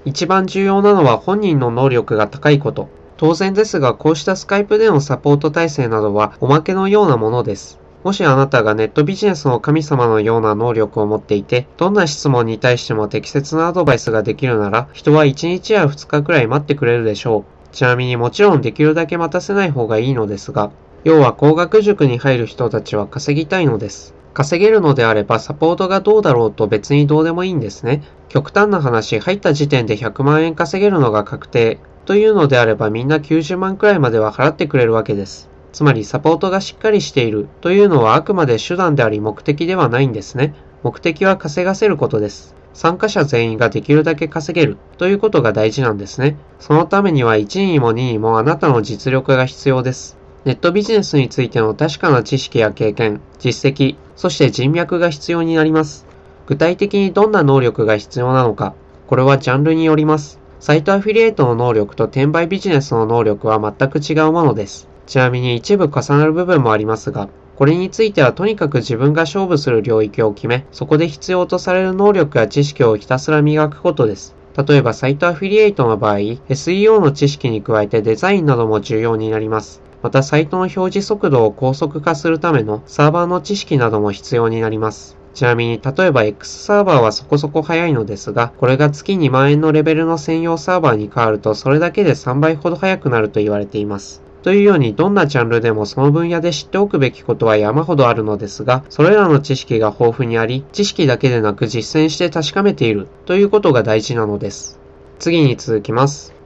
一番重要なのは本人の能力が高いこと。当然ですが、こうしたスカイプでのサポート体制などはおまけのようなものです。もしあなたがネットビジネスの神様のような能力を持っていて、どんな質問に対しても適切なアドバイスができるなら、人は1日や2日くらい待ってくれるでしょう。ちなみにもちろんできるだけ待たせない方がいいのですが、要は高額塾に入る人たちは稼ぎたいのです。稼げるのであればサポートがどうだろうと別にどうでもいいんですね。極端な話、入った時点で100万円稼げるのが確定というのであればみんな90万くらいまでは払ってくれるわけです。つまりサポートがしっかりしているというのはあくまで手段であり目的ではないんですね。目的は稼がせることです。参加者全員ができるだけ稼げるということが大事なんですね。そのためには1にも2にもあなたの実力が必要です。ネットビジネスについての確かな知識や経験、実績、そして人脈が必要になります。具体的にどんな能力が必要なのか、これはジャンルによります。サイトアフィリエイトの能力と転売ビジネスの能力は全く違うものです。ちなみに一部重なる部分もありますが、これについてはとにかく自分が勝負する領域を決め、そこで必要とされる能力や知識をひたすら磨くことです。例えばサイトアフィリエイトの場合、SEO の知識に加えてデザインなども重要になります。またサイトの表示速度を高速化するためのサーバーの知識なども必要になります。ちなみに例えば X サーバーはそこそこ早いのですが、これが月2万円のレベルの専用サーバーに変わるとそれだけで3倍ほど早くなると言われています。というようにどんなジャンルでもその分野で知っておくべきことは山ほどあるのですが、それらの知識が豊富にあり、知識だけでなく実践して確かめているということが大事なのです。次に続きます。